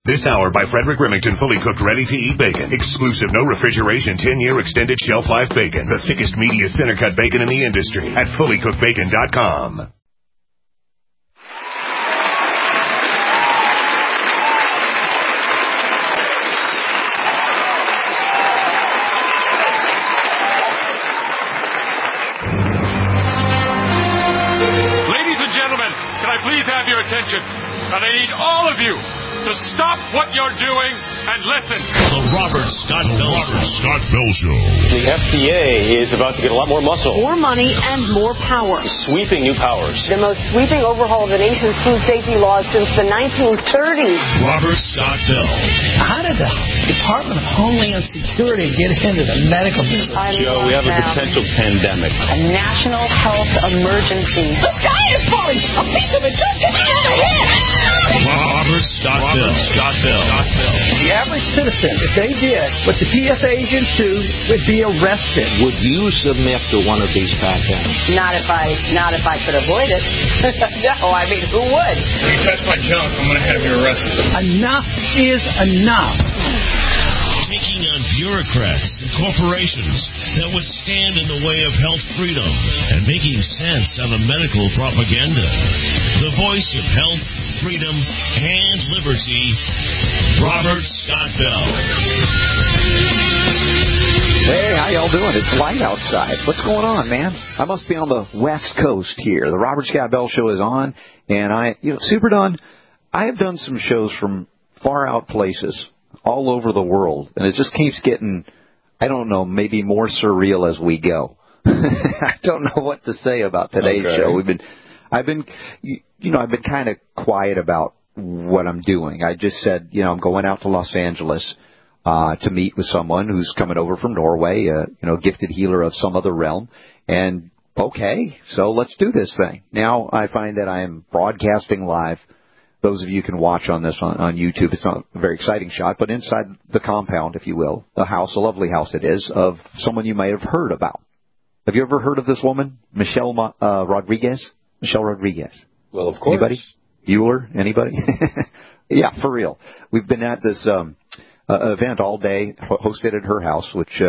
This hour by Frederick Remington, fully cooked, ready-to-eat bacon. Exclusive, no refrigeration, 10-year extended shelf life bacon. The thickest, meatiest center-cut bacon in the industry at fullycookedbacon.com. Ladies and gentlemen, can I please have your attention? And I need all of you to stop what you're doing and listen. The Robert Scott Bell Show. The FDA is about to get a lot more muscle. More money and more power. Sweeping new powers. The most sweeping overhaul of the nation's food safety laws since the 1930s. Robert Scott Bell. How did the Department of Homeland Security get into the medical business? Joe, we have a potential pandemic. A national health emergency. The sky is falling! A piece of it just hit me in the head! Robert Scott Bell. The average citizen, if they did what the TSA agents do, would be arrested. Would you submit to one of these pat-downs? Not if I could avoid it. No, I mean, who would? If you touch my junk, I'm going to have you arrested. Enough is enough. Taking on bureaucrats and corporations that would stand in the way of health freedom and making sense out of medical propaganda. The voice of health, freedom, and liberty, Robert Scott Bell. Hey, how y'all doing? It's light outside. What's going on, man? I must be on the West Coast here. The Robert Scott Bell Show is on, and Super Don, I have done some shows from far out places all over the world, and it just keeps getting, I don't know, maybe more surreal as we go. I don't know what to say about today's show. I've been kind of quiet about what I'm doing. I just said, I'm going out to Los Angeles to meet with someone who's coming over from Norway, gifted healer of some other realm, and okay, so let's do this thing. Now I find that I am broadcasting live. Those of you can watch on this on YouTube. It's not a very exciting shot, but inside the compound, if you will, a lovely house it is, of someone you may have heard about. Have you ever heard of this woman, Michelle Rodriguez? Michelle Rodriguez. Well, of course. Anybody? Bueller? Anybody? Yeah, for real. We've been at this event all day, hosted at her house, which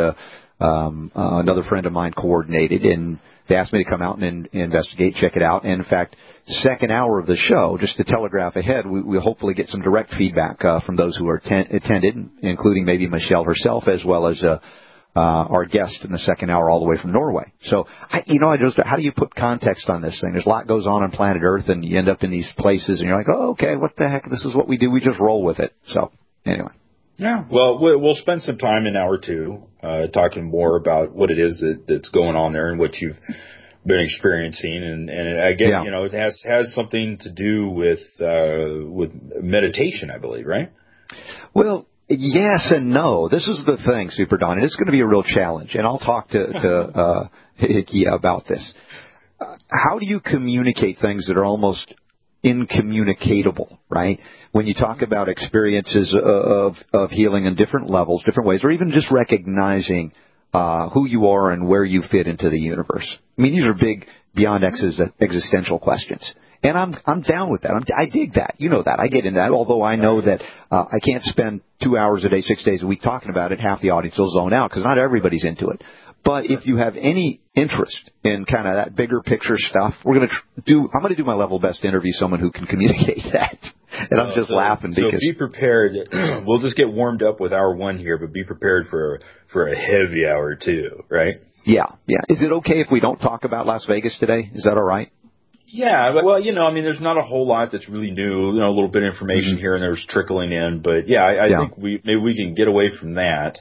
another friend of mine coordinated, and they asked me to come out and investigate, check it out. And in fact, second hour of the show, just to telegraph ahead, we'll hopefully get some direct feedback from those who are attended, including maybe Michelle herself, as well as our guest in the second hour all the way from Norway. So, how do you put context on this thing? There's a lot goes on planet Earth, and you end up in these places, and you're like, oh, okay, what the heck? This is what we do. We just roll with it. So, anyway. Yeah, well, we'll spend some time in hour two talking more about what it is that's going on there and what you've been experiencing, and again, it has something to do with meditation, I believe, right? Well, yes and no. This is the thing, Super Don, and it's going to be a real challenge, and I'll talk to Hikia about this. How do you communicate things that are almost incommunicatable, right? When you talk about experiences of healing in different levels, different ways, or even just recognizing who you are and where you fit into the universe. I mean, these are big, beyond existential questions. And I'm down with that. I dig that. You know that. I get into that, although I know that I can't spend 2 hours a day, 6 days a week talking about it. Half the audience will zone out because not everybody's into it. But if you have any interest in kind of that bigger picture stuff, I'm going to do my level best to interview someone who can communicate that. And I'm just laughing because. So be prepared. We'll just get warmed up with hour one here, but be prepared for a heavy hour two, right? Yeah. Is it okay if we don't talk about Las Vegas today? Is that all right? Yeah, well, there's not a whole lot that's really new. A little bit of information here and there's trickling in, but I think maybe we can get away from that.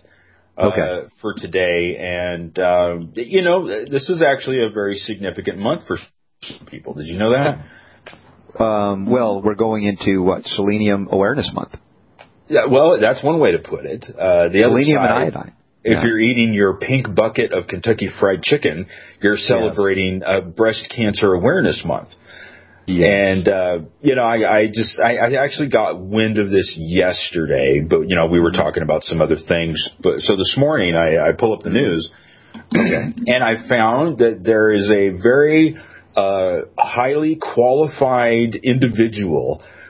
For today. And, this is actually a very significant month for some people. Did you know that? Well, we're going into Selenium Awareness Month. Yeah, well, that's one way to put it. The Selenium other side, and iodine. If you're eating your pink bucket of Kentucky Fried Chicken, you're celebrating Breast Cancer Awareness Month. Yes. And, I actually got wind of this yesterday, but, we were talking about some other things. But so this morning I pull up the news and I found that there is a very highly qualified individual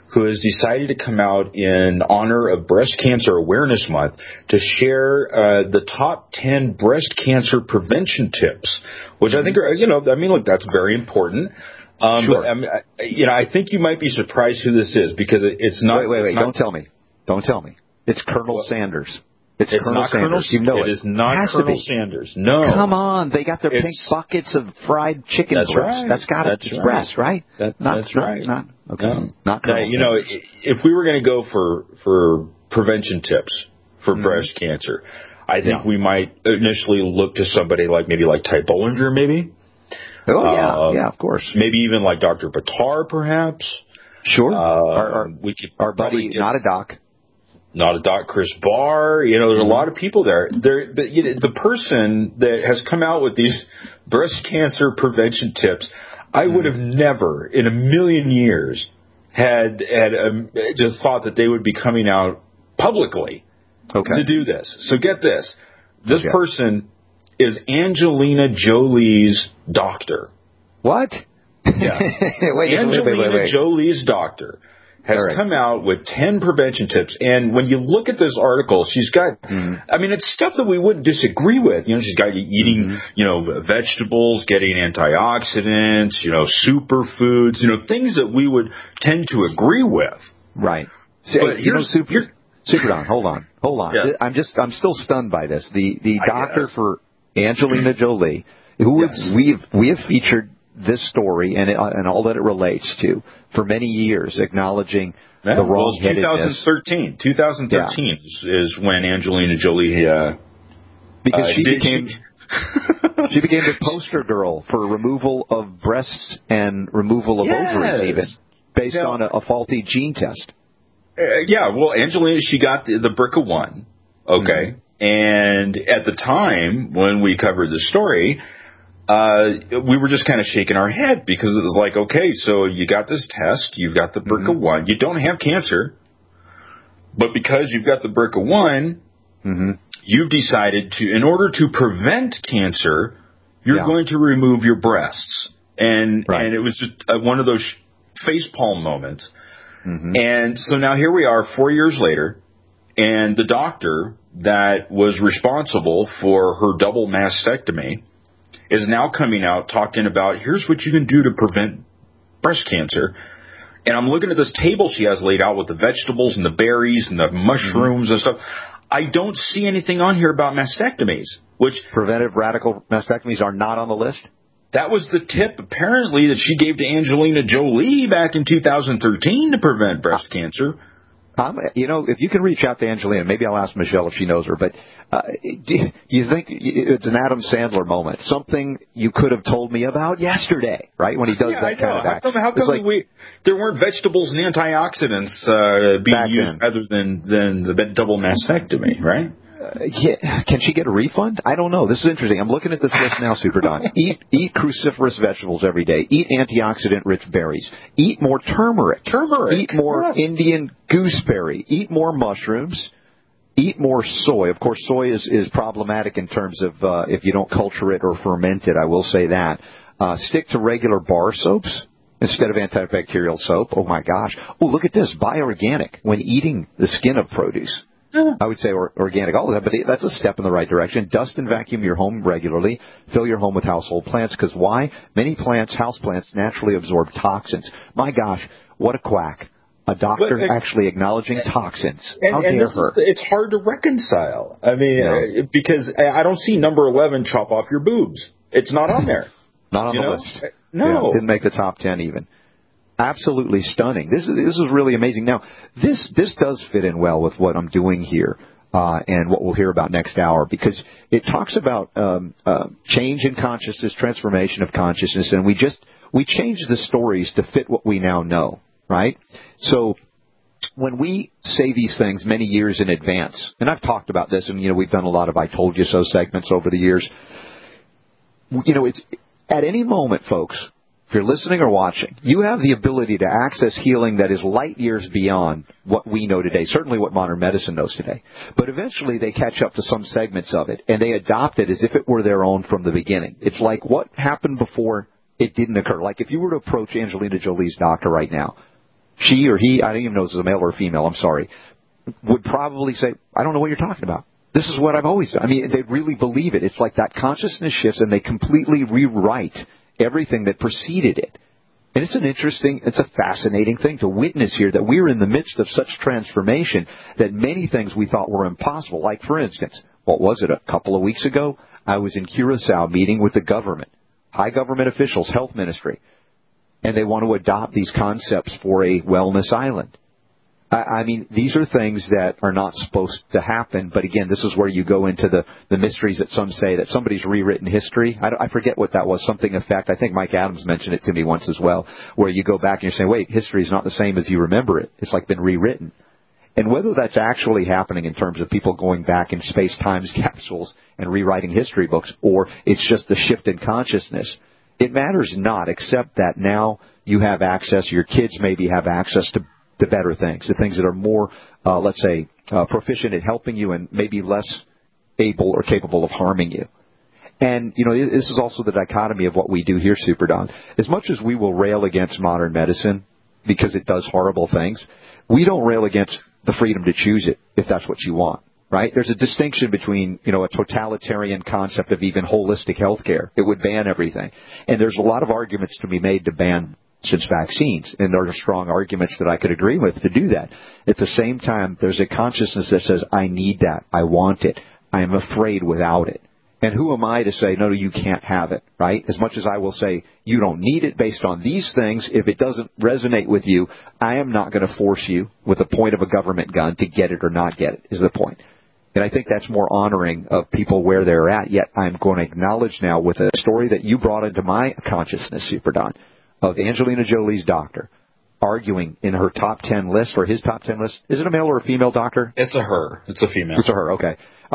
who has decided to come out in honor of Breast Cancer Awareness Month to share the top 10 breast cancer prevention tips, which I think are, look, that's very important. Sure. But, I think you might be surprised who this is because it's not. Wait. Don't tell me. It's Colonel Sanders. It's Colonel Sanders. You know it is not Colonel Sanders. No. Come on. They got their pink buckets of fried chicken breast. Right. That's got to be breast, right? That's right. Okay. No. Not Colonel Sanders. If we were going to go for prevention tips for breast cancer, I think we might initially look to somebody like Ty Bollinger, maybe. Oh, yeah, of course. Maybe even like Dr. Buttar, perhaps. Sure. Our buddy, not a doc. Not a doc, Chris Barr. There's a lot of people there. The person that has come out with these breast cancer prevention tips, I would have never in a million years had just thought that they would be coming out publicly to do this. So get this. This person is Angelina Jolie's doctor. What? Yeah. Angelina Jolie's doctor has come out with 10 prevention tips. And when you look at this article, she's got, it's stuff that we wouldn't disagree with. She's got you eating, vegetables, getting antioxidants, superfoods, things that we would tend to agree with. Right. So, Super Don, hold on. Yeah. I'm still stunned by this. The doctor for Angelina Jolie, who we have featured this story and all that it relates to for many years, acknowledging the wrong-headedness. 2013 is when Angelina Jolie because she became the poster girl for removal of breasts and removal of ovaries, even based on a faulty gene test. Well, Angelina, she got the BRCA1, and at the time when we covered the story, we were just kind of shaking our head because it was like, okay, so you got this test, you've got the BRCA1, you don't have cancer, but because you've got the BRCA1, you've decided to, in order to prevent cancer, you're going to remove your breasts. And it was just one of those facepalm moments. And so now here we are 4 years later, and the doctor that was responsible for her double mastectomy is now coming out talking about, here's what you can do to prevent breast cancer. And I'm looking at this table she has laid out with the vegetables and the berries and the mushrooms and stuff. I don't see anything on here about mastectomies, which preventive radical mastectomies are not on the list. That was the tip, apparently, that she gave to Angelina Jolie back in 2013 to prevent breast cancer. If you can reach out to Angelina, maybe I'll ask Michelle if she knows her, but do you think it's an Adam Sandler moment? Something you could have told me about yesterday, right? When he does that kind of act. How come there weren't vegetables and antioxidants being used other than the double mastectomy, right? Can she get a refund? I don't know. This is interesting. I'm looking at this list now, Super Don. Eat cruciferous vegetables every day. Eat antioxidant-rich berries. Eat more turmeric. Eat more Indian gooseberry. Eat more mushrooms. Eat more soy. Of course, soy is problematic in terms of if you don't culture it or ferment it. I will say that. Stick to regular bar soaps instead of antibacterial soap. Oh, my gosh. Oh, look at this. Buy organic when eating the skin of produce. I would say organic, all of that, but that's a step in the right direction. Dust and vacuum your home regularly. Fill your home with household plants, because why? Many plants, house plants, naturally absorb toxins. My gosh, what a quack. A doctor actually acknowledging toxins. How dare her? It's hard to reconcile. I mean, because I don't see number 11, chop off your boobs. It's not on there. Not on the list. No. Didn't make the top 10 even. Absolutely stunning. This is really amazing. Now, this does fit in well with what I'm doing here and what we'll hear about next hour, because it talks about change in consciousness, transformation of consciousness, and we change the stories to fit what we now know, right? So when we say these things many years in advance, and I've talked about this, and we've done a lot of I Told You So segments over the years. It's at any moment, folks. If you're listening or watching, you have the ability to access healing that is light years beyond what we know today, certainly what modern medicine knows today. But eventually they catch up to some segments of it, and they adopt it as if it were their own from the beginning. It's like what happened before it didn't occur. Like if you were to approach Angelina Jolie's doctor right now, she or he, I don't even know if this is a male or a female, I'm sorry, would probably say, I don't know what you're talking about. This is what I've always done. I mean, they really believe it. It's like that consciousness shifts and they completely rewrite everything that preceded it. And it's a fascinating thing to witness here, that we're in the midst of such transformation that many things we thought were impossible. Like, for instance, what was it, a couple of weeks ago? I was in Curacao meeting with the government, high government officials, health ministry, and they want to adopt these concepts for a wellness island. I mean, these are things that are not supposed to happen, but again, this is where you go into the mysteries that some say, that somebody's rewritten history. I forget what that was, something of fact. I think Mike Adams mentioned it to me once as well, where you go back and you're saying, wait, history is not the same as you remember it. It's like been rewritten. And whether that's actually happening in terms of people going back in space-time capsules and rewriting history books, or it's just the shift in consciousness, it matters not, except that now you have access, your kids maybe have access to better things, the things that are more, let's say, proficient at helping you and maybe less able or capable of harming you. And, you know, this is also the dichotomy of what we do here, Super Don. As much as we will rail against modern medicine because it does horrible things, we don't rail against the freedom to choose it if that's what you want, right? There's a distinction between, you know, a totalitarian concept of even holistic health care. It would ban everything. And there's a lot of arguments to be made to ban since vaccines, and there are strong arguments that I could agree with to do that. At the same time, there's a consciousness that says, I need that, I want it, I am afraid without it. And who am I to say, no, you can't have it, right? As much as I will say, you don't need it based on these things, if it doesn't resonate with you, I am not going to force you with the point of a government gun to get it or not get it, is the point. And I think that's more honoring of people where they're at, yet I'm going to acknowledge now with a story that you brought into my consciousness, Super Don, of Angelina Jolie's doctor arguing in her top 10 list, or his top 10 list. Is it a male or a female doctor? It's a her. It's a female. It's a her, okay.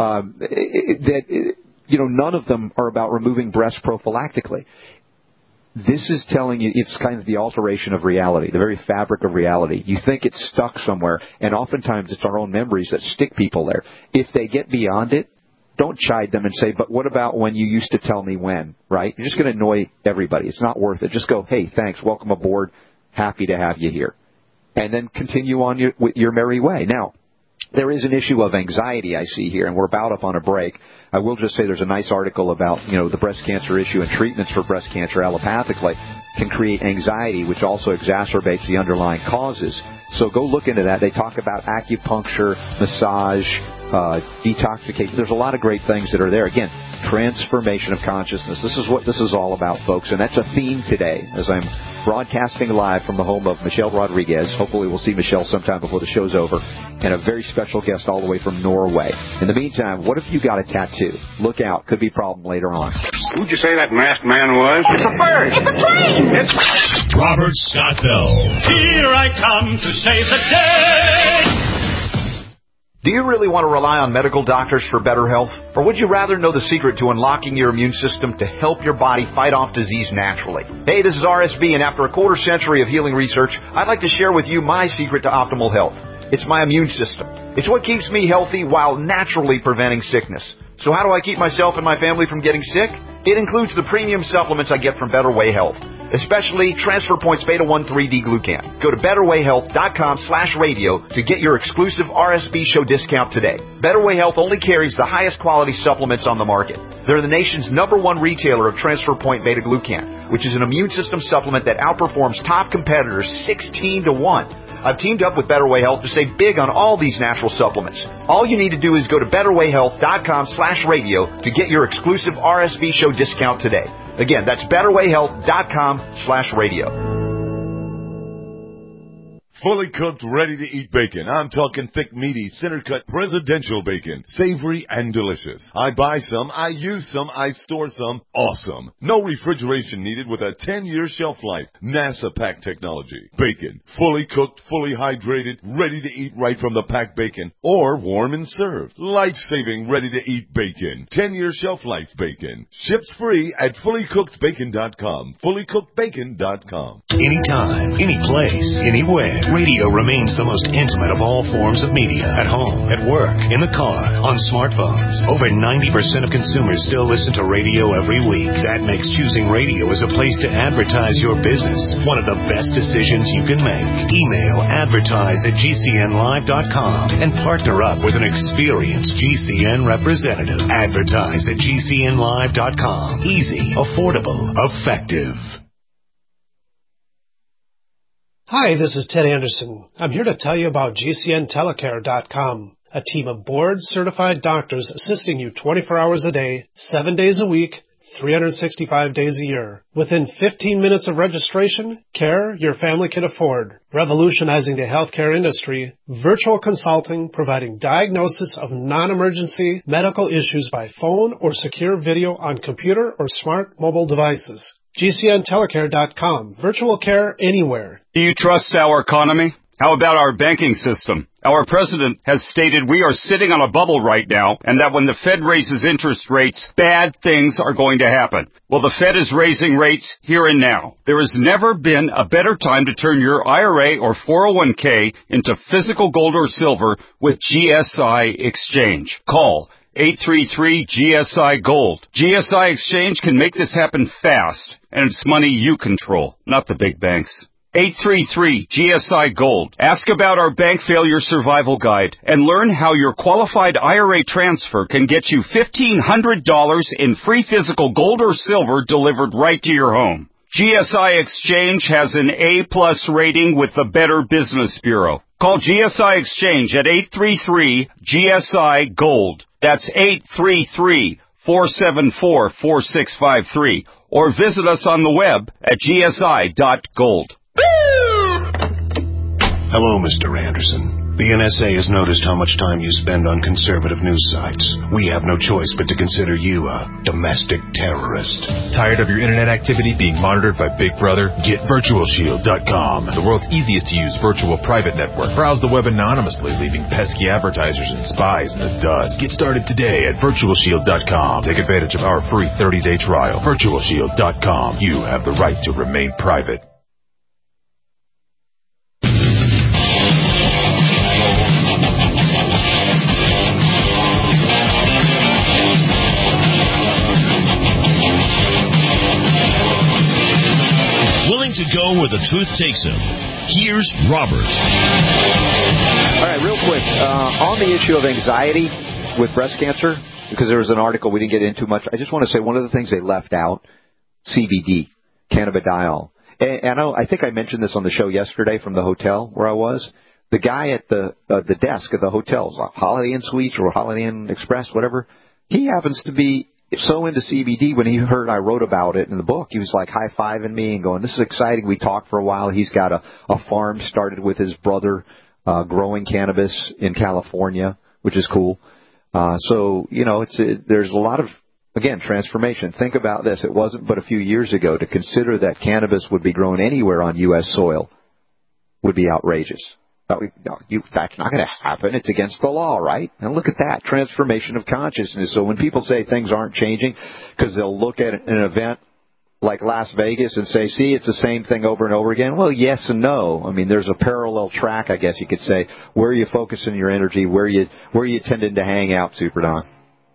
You know, none of them are about removing breasts prophylactically. This is telling you it's kind of the alteration of reality, the very fabric of reality. You think it's stuck somewhere, and oftentimes it's our own memories that stick people there. If they get beyond it, don't chide them and say, but what about when you used to tell me when, right? You're just going to annoy everybody. It's not worth it. Just go, hey, thanks, welcome aboard, happy to have you here. And then continue on with your merry way. Now, there is an issue of anxiety I see here, and we're about up on a break. I will just say there's a nice article about, you know, the breast cancer issue and treatments for breast cancer allopathically can create anxiety, which also exacerbates the underlying causes. So go look into that. They talk about acupuncture, massage, detoxification. There's a lot of great things that are there. Again, transformation of consciousness. This is what this is all about, folks, and that's a theme today as I'm broadcasting live from the home of Michelle Rodriguez. Hopefully we'll see Michelle sometime before the show's over, and a very special guest all the way from Norway. In the meantime, what if you got a tattoo? Look out. Could be a problem later on. Who'd you say that masked man was? It's a bird. It's a plane. It's Robert Scott Bell. Here I come to save the day. Do you really want to rely on medical doctors for better health? Or would you rather know the secret to unlocking your immune system to help your body fight off disease naturally? Hey, this is RSB, and after a quarter century of healing research, I'd like to share with you my secret to optimal health. It's my immune system. It's what keeps me healthy while naturally preventing sickness. So how do I keep myself and my family from getting sick? It includes the premium supplements I get from Better Way Health, especially Transfer Points Beta 1 3D-Glucan. Go to BetterWayHealth.com/radio to get your exclusive RSB show discount today. Better Way Health only carries the highest quality supplements on the market. They're the nation's #1 retailer of Transfer Point Beta Glucan, which is an immune system supplement that outperforms top competitors 16-1. I've teamed up with Better Way Health to save big on all these natural supplements. All you need to do is go to BetterWayHealth.com/radio to get your exclusive RSB show discount today. Again, that's BetterWayHealth.com/radio. Fully cooked, ready-to-eat bacon. I'm talking thick, meaty, center-cut presidential bacon. Savory and delicious. I buy some, I use some, I store some. Awesome. No refrigeration needed with a 10-year shelf life. NASA-packed technology. Bacon. Fully cooked, fully hydrated, ready to eat right from the packed bacon. Or warm and served. Life-saving, ready-to-eat bacon. 10-year shelf life bacon. Ships free at fullycookedbacon.com. Fullycookedbacon.com. Anytime, any place, anywhere. Radio remains the most intimate of all forms of media. At home, at work, in the car, on smartphones. Over 90% of consumers still listen to radio every week. That makes choosing radio as a place to advertise your business one of the best decisions you can make. Email advertise@gcnlive.com and partner up with an experienced GCN representative. Advertise@gcnlive.com. Easy, affordable, effective. Hi, this is Ted Anderson. I'm here to tell you about GCNtelecare.com, a team of board-certified doctors assisting you 24 hours a day, 7 days a week, 365 days a year. Within 15 minutes of registration, care your family can afford. Revolutionizing the healthcare industry, virtual consulting providing diagnosis of non-emergency medical issues by phone or secure video on computer or smart mobile devices. GCNtelecare.com. Virtual care anywhere. Do you trust our economy? How about our banking system? Our president has stated we are sitting on a bubble right now, and that when the Fed raises interest rates, bad things are going to happen. Well, the Fed is raising rates here and now. There has never been a better time to turn your IRA or 401k into physical gold or silver with GSI Exchange. Call 833-GSI-GOLD. GSI Exchange can make this happen fast, and it's money you control, not the big banks. 833-GSI-GOLD. Ask about our bank failure survival guide and learn how your qualified IRA transfer can get you $1,500 in free physical gold or silver delivered right to your home. GSI Exchange has an A+ rating with the Better Business Bureau. Call GSI Exchange at 833-GSI-GOLD. That's 833-474-4653. Or visit us on the web at gsi.gold. Hello, Mr. Anderson. The NSA has noticed how much time you spend on conservative news sites. We have no choice but to consider you a domestic terrorist. Tired of your internet activity being monitored by Big Brother? Get VirtualShield.com, the world's easiest to use virtual private network. Browse the web anonymously, leaving pesky advertisers and spies in the dust. Get started today at VirtualShield.com. Take advantage of our free 30-day trial. VirtualShield.com. You have the right to remain private. To go where the truth takes him. Here's Robert. All right, real quick, on the issue of anxiety with breast cancer, because there was an article we didn't get into much, I just want to say one of the things they left out, CBD, cannabidiol. And I think I mentioned this on the show yesterday from the hotel where I was. The guy at the desk at the hotel, Holiday Inn Suites or Holiday Inn Express, whatever, he happens to be so into CBD. When he heard I wrote about it in the book, he was like high-fiving me and going, this is exciting. We talked for a while. He's got a farm started with his brother growing cannabis in California, which is cool. So, you know, there's a lot of, again, transformation. Think about this. It wasn't but a few years ago to consider that cannabis would be grown anywhere on U.S. soil would be outrageous. That's not going to happen. It's against the law, right? And look at that, transformation of consciousness. So when people say things aren't changing because they'll look at an event like Las Vegas and say, see, it's the same thing over and over again. Well, yes and no. I mean, there's a parallel track, I guess you could say. Where are you focusing your energy? Where are you tending to hang out, Super Don?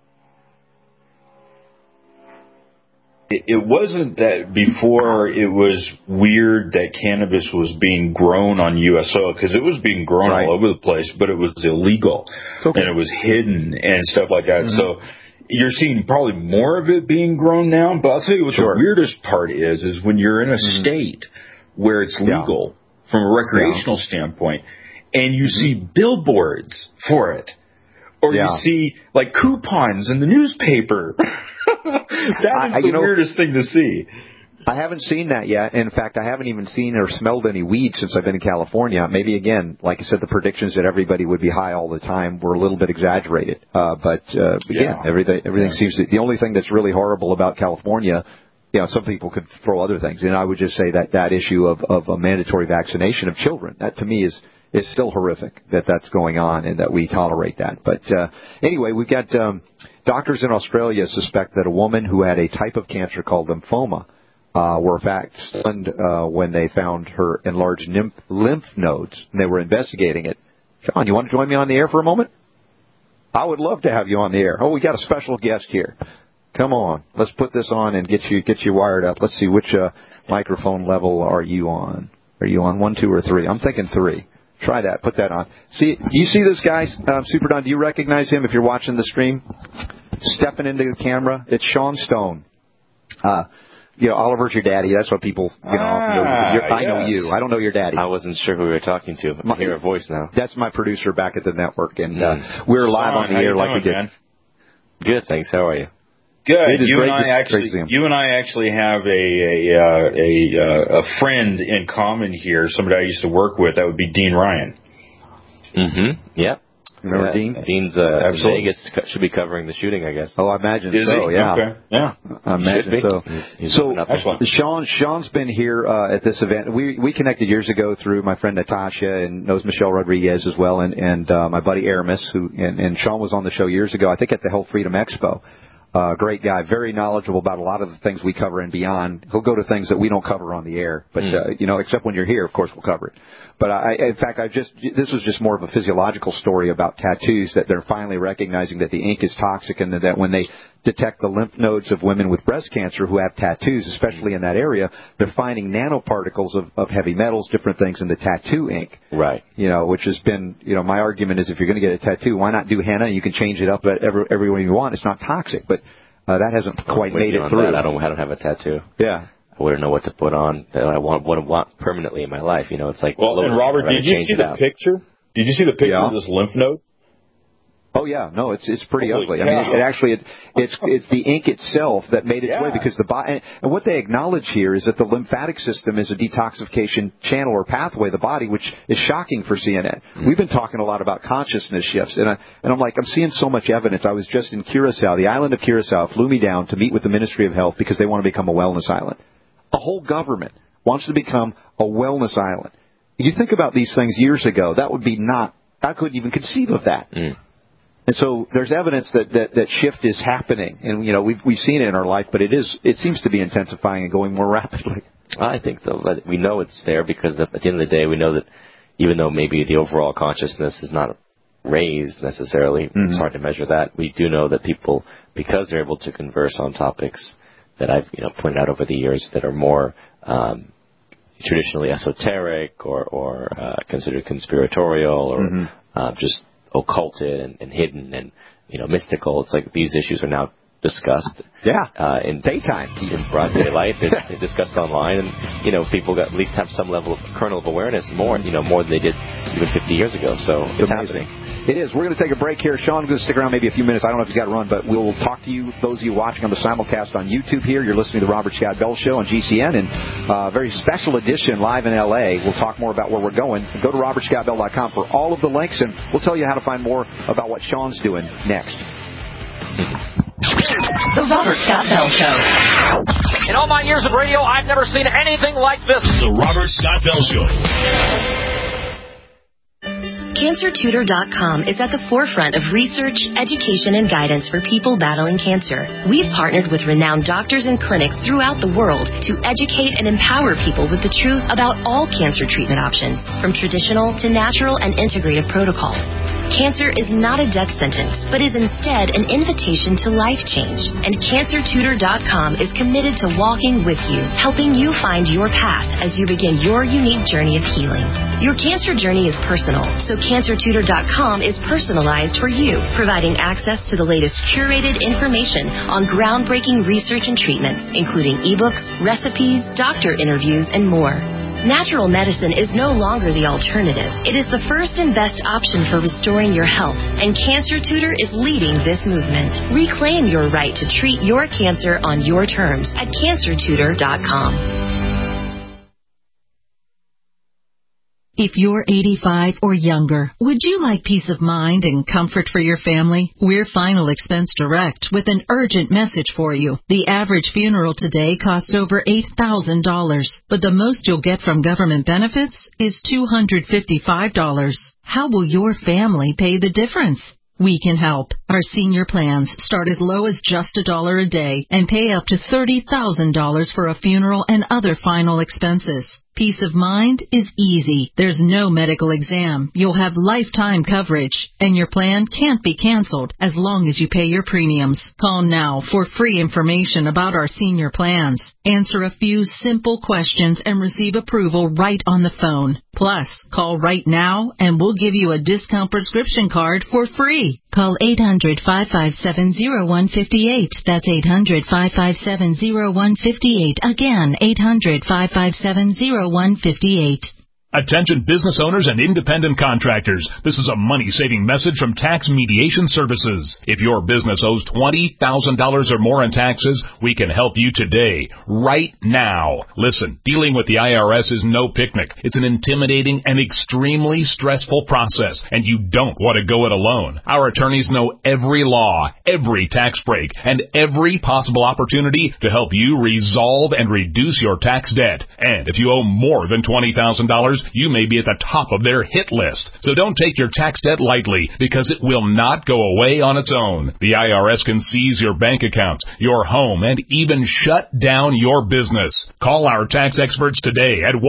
It wasn't that before it was weird that cannabis was being grown on U.S. soil, because it was being grown all over the place, but it was illegal, and it was hidden and stuff like that. Mm-hmm. So you're seeing probably more of it being grown now, but I'll tell you what the weirdest part is when you're in a state where it's legal from a recreational standpoint, and you see billboards for it, or you see like coupons in the newspaper. That is the weirdest thing to see. I haven't seen that yet. In fact, I haven't even seen or smelled any weed since I've been in California. Maybe, again, like I said, the predictions that everybody would be high all the time were a little bit exaggerated. But everything seems to... The only thing that's really horrible about California, you know, some people could throw other things in. I would just say that issue of a mandatory vaccination of children, that to me is still horrific that's going on and that we tolerate that. But anyway, we've got... doctors in Australia suspect that a woman who had a type of cancer called lymphoma were in fact stunned when they found her enlarged lymph nodes, and they were investigating it. Sean, you want to join me on the air for a moment? I would love to have you on the air. Oh, we got a special guest here. Come on, let's put this on and get you wired up. Let's see, which microphone level are you on? Are you on 1, 2, or 3? I'm thinking 3. Try that. Put that on. See, do you see this guy, Super Don? Do you recognize him if you're watching the stream? Stepping into the camera. It's Sean Stone. Oliver's your daddy. That's what people, I know you. I don't know your daddy. I wasn't sure who we were talking to. I hear a voice now. That's my producer back at the network, and we're live on the air like we did. Man? Good, thanks. How are you? Good. You and I actually have a friend in common here. Somebody I used to work with. That would be Dean Ryan. Mm-hmm. Yep. Remember Dean? Dean's in Vegas, should be covering the shooting, I guess. Oh, I imagine Is so. He? Yeah. Okay. Yeah. I imagine so. He's Sean's been here at this event. We connected years ago through my friend Natasha, and knows Michelle Rodriguez as well, and my buddy Aramis, and Sean was on the show years ago, I think at the Health Freedom Expo. Great guy, very knowledgeable about a lot of the things we cover and beyond. He'll go to things that we don't cover on the air, but except when you're here, of course, we'll cover it. But this was just more of a physiological story about tattoos, that they're finally recognizing that the ink is toxic, and that when they detect the lymph nodes of women with breast cancer who have tattoos, especially in that area, they're finding nanoparticles of heavy metals, different things in the tattoo ink. Right. Which has been, my argument is if you're going to get a tattoo, why not do henna? You can change it up every way you want. It's not toxic, but that hasn't quite made it through. I don't have a tattoo. Yeah. I wouldn't know what to put on that I want permanently in my life. It's like. Well, and Robert, did you see the picture? Did you see the picture of this lymph node? Oh yeah, no, it's pretty ugly. I mean, it's the ink itself that made its way, because the body, and what they acknowledge here is that the lymphatic system is a detoxification channel or pathway of the body, which is shocking for CNN. We've been talking a lot about consciousness shifts, and I'm seeing so much evidence. I was just in Curacao, the island of Curacao, flew me down to meet with the Ministry of Health because they want to become a wellness island. A whole government wants to become a wellness island. You think about these things years ago, I couldn't even conceive of that. And so there's evidence that shift is happening, and we've seen it in our life, but it seems to be intensifying and going more rapidly. I think though that we know it's there because at the end of the day we know that even though maybe the overall consciousness is not raised necessarily, it's hard to measure that. We do know that people, because they're able to converse on topics that I've pointed out over the years that are more traditionally esoteric or considered conspiratorial or just occulted and hidden and mystical. It's like these issues are now discussed. In daytime, in broad daylight, they're discussed online, and people at least have some level of kernel of awareness more than they did even 50 years ago. So it's happening. It is. We're going to take a break here. Sean's going to stick around maybe a few minutes. I don't know if he's got to run, but we'll talk to you, those of you watching on the simulcast on YouTube here. You're listening to the Robert Scott Bell Show on GCN, and a very special edition live in L.A. We'll talk more about where we're going. Go to robertscottbell.com for all of the links, and we'll tell you how to find more about what Sean's doing next. The Robert Scott Bell Show. In all my years of radio, I've never seen anything like this. The Robert Scott Bell Show. CancerTutor.com is at the forefront of research, education, and guidance for people battling cancer. We've partnered with renowned doctors and clinics throughout the world to educate and empower people with the truth about all cancer treatment options, from traditional to natural and integrative protocols. Cancer is not a death sentence, but is instead an invitation to life change. And CancerTutor.com is committed to walking with you, helping you find your path as you begin your unique journey of healing. Your cancer journey is personal, so CancerTutor.com is personalized for you, providing access to the latest curated information on groundbreaking research and treatments, including ebooks, recipes, doctor interviews, and more. Natural medicine is no longer the alternative. It is the first and best option for restoring your health, and Cancer Tutor is leading this movement. Reclaim your right to treat your cancer on your terms at CancerTutor.com. If you're 85 or younger, would you like peace of mind and comfort for your family? We're Final Expense Direct with an urgent message for you. The average funeral today costs over $8,000, but the most you'll get from government benefits is $255. How will your family pay the difference? We can help. Our senior plans start as low as just $1 a day and pay up to $30,000 for a funeral and other final expenses. Peace of mind is easy. There's no medical exam. You'll have lifetime coverage, and your plan can't be canceled as long as you pay your premiums. Call now for free information about our senior plans. Answer a few simple questions and receive approval right on the phone. Plus, call right now and we'll give you a discount prescription card for free. Call 800-557-0158. That's 800-557-0158. Again, 800-557-0158. Attention business owners and independent contractors. This is a money-saving message from Tax Mediation Services. If your business owes $20,000 or more in taxes, we can help you today, right now. Listen, dealing with the IRS is no picnic. It's an intimidating and extremely stressful process, and you don't want to go it alone. Our attorneys know every law, every tax break, and every possible opportunity to help you resolve and reduce your tax debt. And if you owe more than $20,000, you may be at the top of their hit list. So don't take your tax debt lightly, because it will not go away on its own. The IRS can seize your bank accounts, your home, and even shut down your business. Call our tax experts today at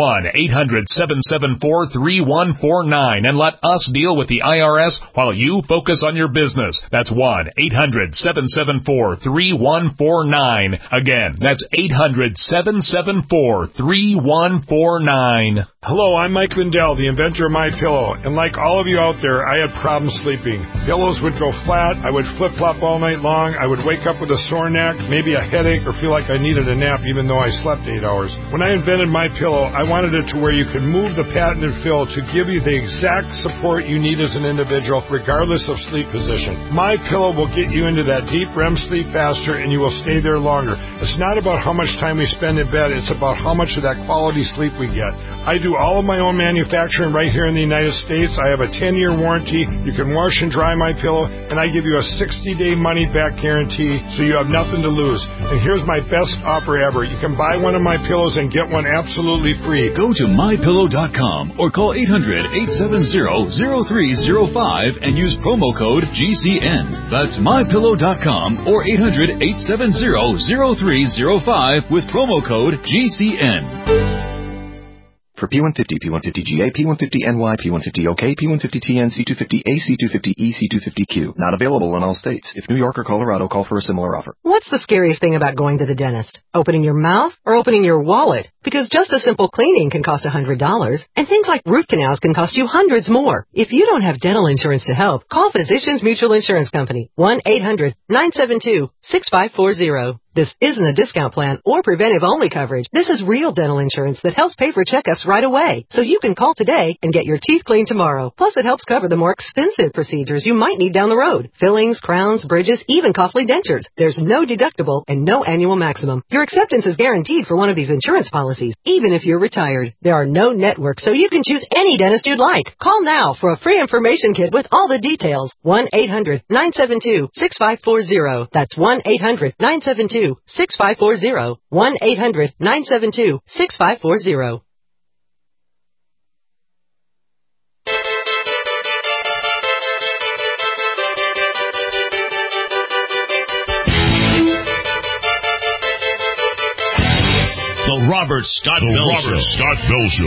1-800-774-3149 and let us deal with the IRS while you focus on your business. That's 1-800-774-3149. Again, that's 800-774-3149. Hello, I'm Mike Lindell, the inventor of MyPillow, and like all of you out there, I had problems sleeping. Pillows would go flat, I would flip-flop all night long, I would wake up with a sore neck, maybe a headache, or feel like I needed a nap even though I slept 8 hours. When I invented MyPillow, I wanted it to where you could move the patented fill to give you the exact support you need as an individual, regardless of sleep position. MyPillow will get you into that deep REM sleep faster, and you will stay there longer. It's not about how much time we spend in bed, it's about how much of that quality sleep we get. I do all of my own manufacturing right here in the United States. I have a 10-year warranty. You can wash and dry my pillow, and I give you a 60-day money-back guarantee, so you have nothing to lose. And here's my best offer ever. You can buy one of my pillows and get one absolutely free. Go to mypillow.com or call 800-870-0305 and use promo code GCN. That's mypillow.com or 800-870-0305 with promo code GCN. For P150, P150GA, P150NY, P150OK, P150TN, C250A, C250E, C250Q. Not available in all states. If New York or Colorado, call for a similar offer. What's the scariest thing about going to the dentist? Opening your mouth or opening your wallet? Because just a simple cleaning can cost $100, and things like root canals can cost you hundreds more. If you don't have dental insurance to help, call Physicians Mutual Insurance Company, 1-800-972-6540. This isn't a discount plan or preventive-only coverage. This is real dental insurance that helps pay for checkups right away. So you can call today and get your teeth cleaned tomorrow. Plus, it helps cover the more expensive procedures you might need down the road. Fillings, crowns, bridges, even costly dentures. There's no deductible and no annual maximum. Your acceptance is guaranteed for one of these insurance policies, even if you're retired. There are no networks, so you can choose any dentist you'd like. Call now for a free information kit with all the details. 1-800-972-6540. That's 1-800-972-6540. 1-800-972-6540. The Robert Scott Bell Show.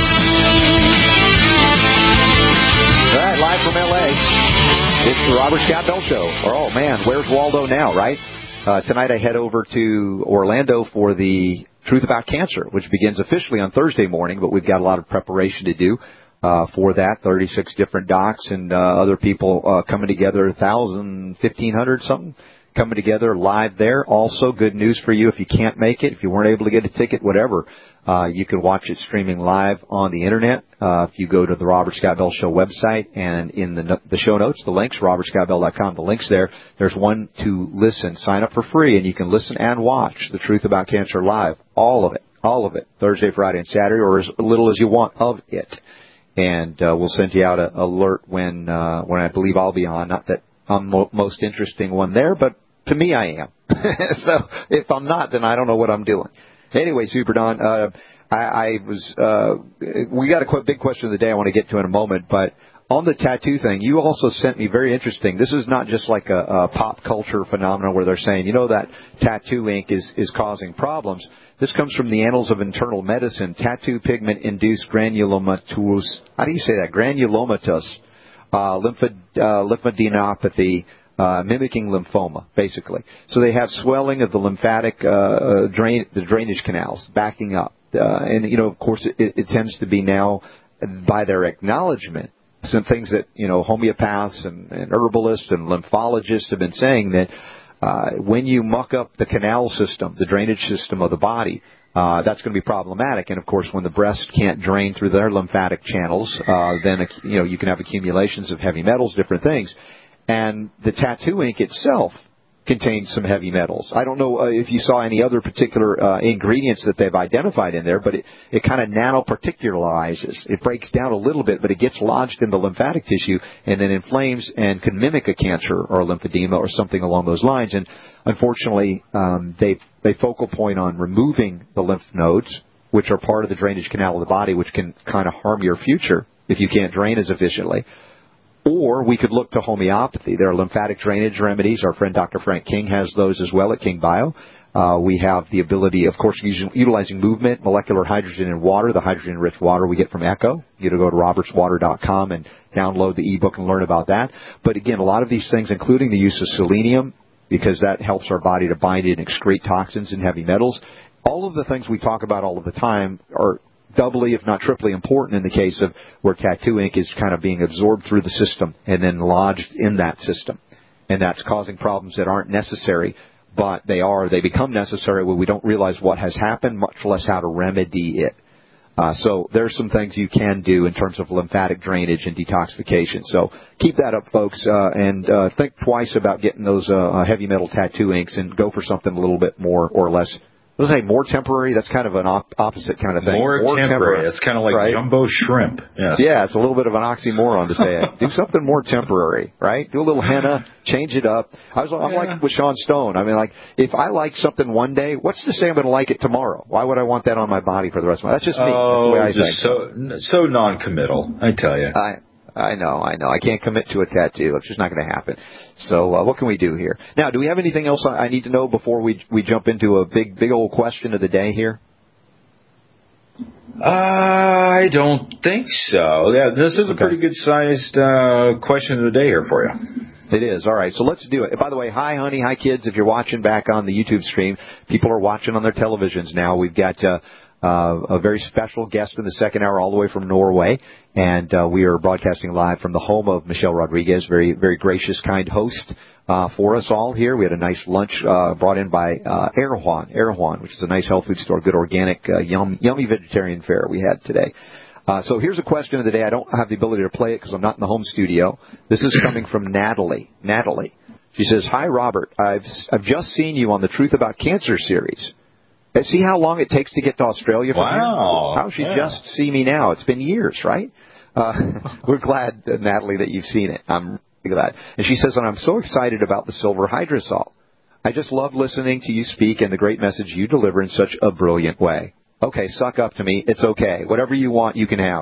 All right, live from L.A. It's the Robert Scott Bell Show. Or, oh, man, where's Waldo now, right? Tonight I head over to Orlando for the Truth About Cancer, which begins officially on Thursday morning, but we've got a lot of preparation to do for that. 36 different docs and other people coming together, 1,000, 1,500 something coming together live there. Also, good news for you if you can't make it, if you weren't able to get a ticket, whatever. You can watch it streaming live on the Internet. If you go to the Robert Scott Bell Show website and in the show notes, the links, robertscottbell.com, the links there, there's one to listen. Sign up for free, and you can listen and watch The Truth About Cancer live. All of it, Thursday, Friday, and Saturday, or as little as you want of it. And we'll send you out an alert when I believe I'll be on. Not that I'm the most interesting one there, but to me I am. So if I'm not, then I don't know what I'm doing. Anyway, Super Don, we got a big question of the day I want to get to in a moment, but On the tattoo thing, you also sent me very interesting. This is not just like a pop culture phenomenon where they're saying, that tattoo ink is causing problems. This comes from the Annals of Internal Medicine. Tattoo pigment-induced granulomatous, how do you say that? Granulomatous lymphadenopathy, mimicking lymphoma, basically. So they have swelling of the lymphatic the drainage canals backing up. And, of course, it tends to be now, by their acknowledgement, some things that, homeopaths and herbalists and lymphologists have been saying that when you muck up the canal system, the drainage system of the body, that's going to be problematic. And, of course, when the breast can't drain through their lymphatic channels, then, you can have accumulations of heavy metals, different things. And the tattoo ink itself contains some heavy metals. I don't know if you saw any other particular ingredients that they've identified in there, but it kind of nanoparticularizes. It breaks down a little bit, but it gets lodged in the lymphatic tissue and then inflames and can mimic a cancer or a lymphedema or something along those lines. And unfortunately, they focal point on removing the lymph nodes, which are part of the drainage canal of the body, which can kind of harm your future if you can't drain as efficiently. Or we could look to homeopathy. There are lymphatic drainage remedies. Our friend Dr. Frank King has those as well at King Bio. We have the ability, of course, utilizing movement, molecular hydrogen in water, the hydrogen-rich water we get from Echo. You go to robertswater.com and download the ebook and learn about that. But again, a lot of these things, including the use of selenium, because that helps our body to bind and excrete toxins and heavy metals. All of the things we talk about all of the time are doubly, if not triply important in the case of where tattoo ink is kind of being absorbed through the system and then lodged in that system. And that's causing problems that aren't necessary, but they become necessary when we don't realize what has happened, much less how to remedy it. So there's some things you can do in terms of lymphatic drainage and detoxification. So keep that up, folks, and think twice about getting those heavy metal tattoo inks and go for something a little bit more or less. Let's say more temporary. That's kind of an opposite kind of thing. More temporary. It's kind of like right? Jumbo shrimp. Yes. Yeah, it's a little bit of an oxymoron to say it. Do something more temporary, right? Do a little henna, change it up. I'm like with Sean Stone. I mean, like, if I like something one day, what's to say I'm going to like it tomorrow? Why would I want that on my body for the rest of my life? That's just me. That's the way I think. So non-committal, I tell you. I know. I can't commit to a tattoo. It's just not going to happen. So what can we do here? Now, do we have anything else I need to know before we jump into a big old question of the day here? I don't think so. Yeah, this is a pretty good-sized question of the day here for you. It is. All right, so let's do it. By the way, hi, honey. Hi, kids. If you're watching back on the YouTube stream, people are watching on their televisions now. We've got a very special guest in the second hour all the way from Norway, and we are broadcasting live from the home of Michelle Rodriguez, very, very gracious, kind host for us all here. We had a nice lunch brought in by Erewhon, which is a nice health food store, good organic, yummy vegetarian fare we had today. So here's a question of the day. I don't have the ability to play it because I'm not in the home studio. This is coming from Natalie. She says, "Hi, Robert. I've just seen you on the Truth About Cancer series. See how long it takes to get to Australia from here? How she just see me now? It's been years, right?" We're glad, Natalie, that you've seen it. I'm really glad. And she says, "And I'm so excited about the silver hydrosol. I just love listening to you speak and the great message you deliver in such a brilliant way." Okay, suck up to me. It's okay. Whatever you want, you can have.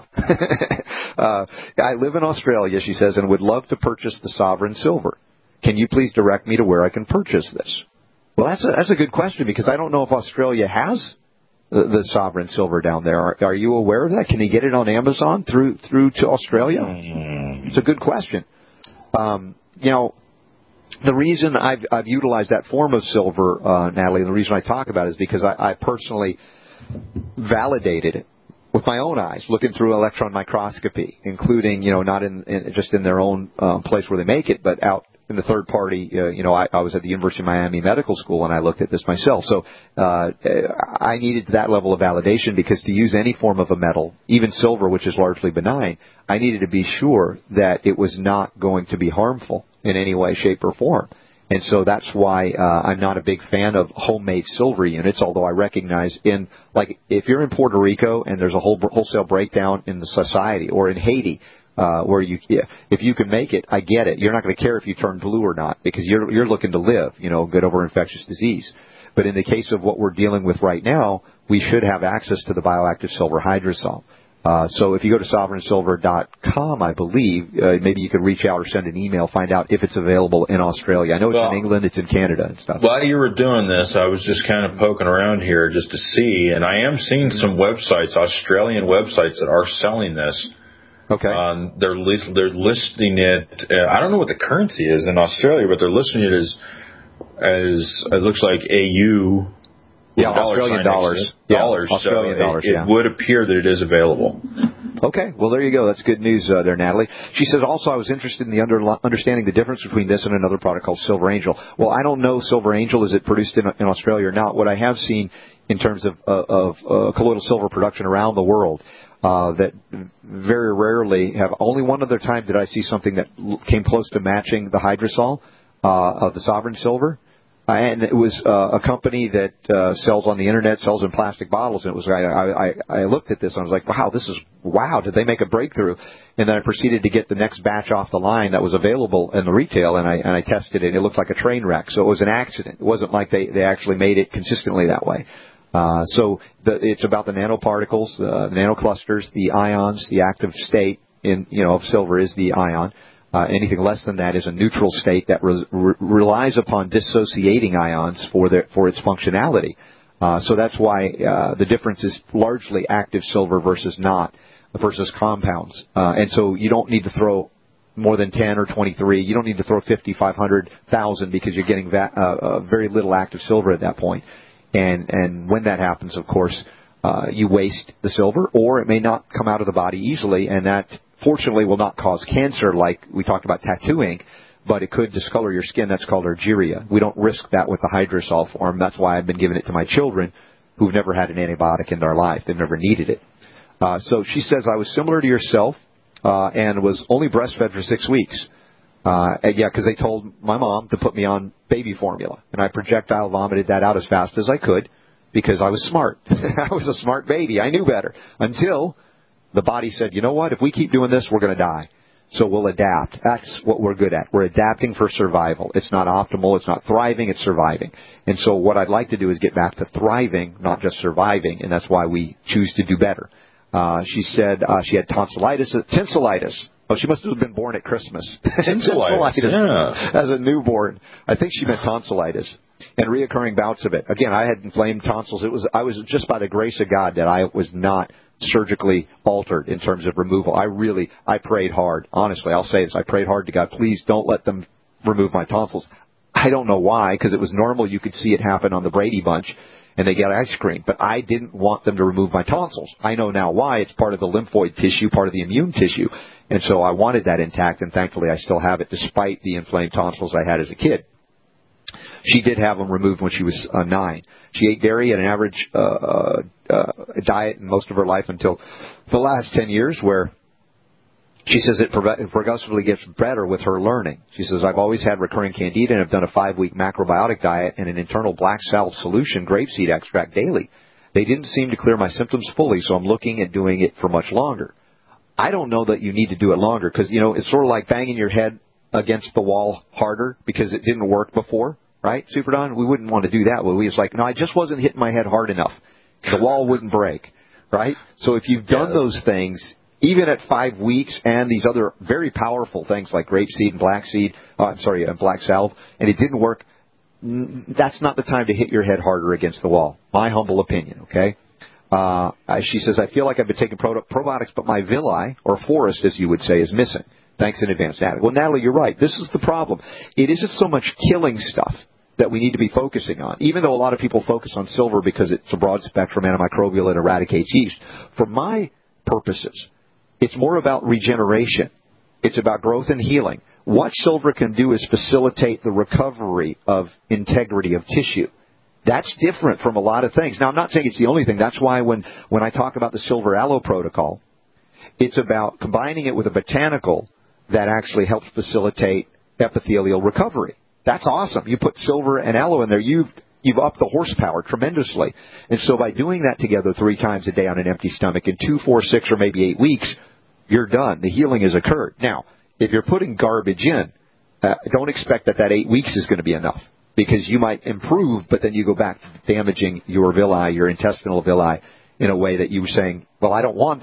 I live in Australia, she says, and would love to purchase the Sovereign Silver. Can you please direct me to where I can purchase this? Well, that's a good question because I don't know if Australia has the Sovereign Silver down there. Are you aware of that? Can you get it on Amazon through to Australia? It's a good question. The reason I've utilized that form of silver, Natalie, and the reason I talk about it is because I personally validated it with my own eyes, looking through electron microscopy, including, not just in their own place where they make it, but out in the third party. I was at the University of Miami Medical School and I looked at this myself. So I needed that level of validation because to use any form of a metal, even silver, which is largely benign, I needed to be sure that it was not going to be harmful in any way, shape, or form. And so that's why I'm not a big fan of homemade silver units, although I recognize if you're in Puerto Rico and there's a wholesale breakdown in the society, or in Haiti, if you can make it, I get it. You're not going to care if you turn blue or not because you're looking to live, get over infectious disease. But in the case of what we're dealing with right now, we should have access to the bioactive silver hydrosol. So if you go to sovereignsilver.com, I believe, maybe you could reach out or send an email, find out if it's available in Australia. I know it's in England, it's in Canada and stuff. While you were doing this, I was just kind of poking around here just to see, and I am seeing some websites, Australian websites, that are selling this. Okay. They're listing it, I don't know what the currency is in Australia, but they're listing it as it looks like AU. Yeah, Australian dollars. Australian dollars. It would appear that it is available. Okay, well, there you go. That's good news there, Natalie. She says, also, I was interested in the understanding the difference between this and another product called Silver Angel. Well, I don't know Silver Angel. Is it produced in Australia or not? What I have seen in terms of colloidal silver production around the world, that very rarely have, only one other time did I see something that came close to matching the hydrosol of the Sovereign Silver. And it was a company that sells on the internet, sells in plastic bottles. And it was I looked at this and I was like, wow, did they make a breakthrough? And then I proceeded to get the next batch off the line that was available in the retail, and I tested it. And it looked like a train wreck. So it was an accident. It wasn't like they actually made it consistently that way. So it's about the nanoparticles, the nanoclusters, the ions, the active state of silver is the ion. Anything less than that is a neutral state that relies upon dissociating ions for its functionality. So that's why the difference is largely active silver versus compounds. And so you don't need to throw more than 10 or 23. You don't need to throw 50, 500, 1,000 because you're getting very little active silver at that point. And when that happens, of course, you waste the silver, or it may not come out of the body easily, and that fortunately will not cause cancer like we talked about tattoo ink, but it could discolor your skin. That's called argyria. We don't risk that with the hydrosol form. That's why I've been giving it to my children who've never had an antibiotic in their life. They've never needed it. So she says, I was similar to yourself and was only breastfed for 6 weeks. Because they told my mom to put me on baby formula. And I projectile vomited that out as fast as I could because I was smart. I was a smart baby. I knew better. Until the body said, you know what, if we keep doing this, we're going to die. So we'll adapt. That's what we're good at. We're adapting for survival. It's not optimal. It's not thriving. It's surviving. And so what I'd like to do is get back to thriving, not just surviving. And that's why we choose to do better. She said she had tonsillitis. Oh, she must have been born at Christmas. Tonsillitis. Yeah. As a newborn. I think she meant tonsillitis. And reoccurring bouts of it. Again, I had inflamed tonsils. I was just by the grace of God that I was not surgically altered in terms of removal. I prayed hard. Honestly, I'll say this. I prayed hard to God, please don't let them remove my tonsils. I don't know why, because it was normal. You could see it happen on the Brady Bunch, and they get ice cream. But I didn't want them to remove my tonsils. I know now why. It's part of the lymphoid tissue, part of the immune tissue. And so I wanted that intact, and thankfully I still have it despite the inflamed tonsils I had as a kid. She did have them removed when she was 9. She ate dairy at an average diet in most of her life until the last 10 years, where she says it progressively gets better with her learning. She says, I've always had recurring candida and have done a 5-week macrobiotic diet and an internal black salve solution grapeseed extract daily. They didn't seem to clear my symptoms fully, so I'm looking at doing it for much longer. I don't know that you need to do it longer because, it's sort of like banging your head against the wall harder because it didn't work before. Right, Super Don? We wouldn't want to do that, would we? It's like, no, I just wasn't hitting my head hard enough. The wall wouldn't break, right? So if you've done those things, even at 5 weeks, and these other very powerful things like grapeseed and black salve, and it didn't work, that's not the time to hit your head harder against the wall. My humble opinion, okay? She says, I feel like I've been taking probiotics, but my villi, or forest, as you would say, is missing. Thanks in advance, Natalie. Well, Natalie, you're right. This is the problem. It isn't so much killing stuff that we need to be focusing on, even though a lot of people focus on silver because it's a broad-spectrum antimicrobial that eradicates yeast. For my purposes, it's more about regeneration. It's about growth and healing. What silver can do is facilitate the recovery of integrity of tissue. That's different from a lot of things. Now, I'm not saying it's the only thing. That's why when I talk about the silver aloe protocol, it's about combining it with a botanical that actually helps facilitate epithelial recovery. That's awesome. You put silver and aloe in there, you've upped the horsepower tremendously. And so by doing that together 3 times a day on an empty stomach, in 2, 4, 6, or maybe 8 weeks, you're done. The healing has occurred. Now, if you're putting garbage in, don't expect that 8 weeks is going to be enough, because you might improve, but then you go back to damaging your villi, your intestinal villi, in a way that you were saying, well, I don't want that.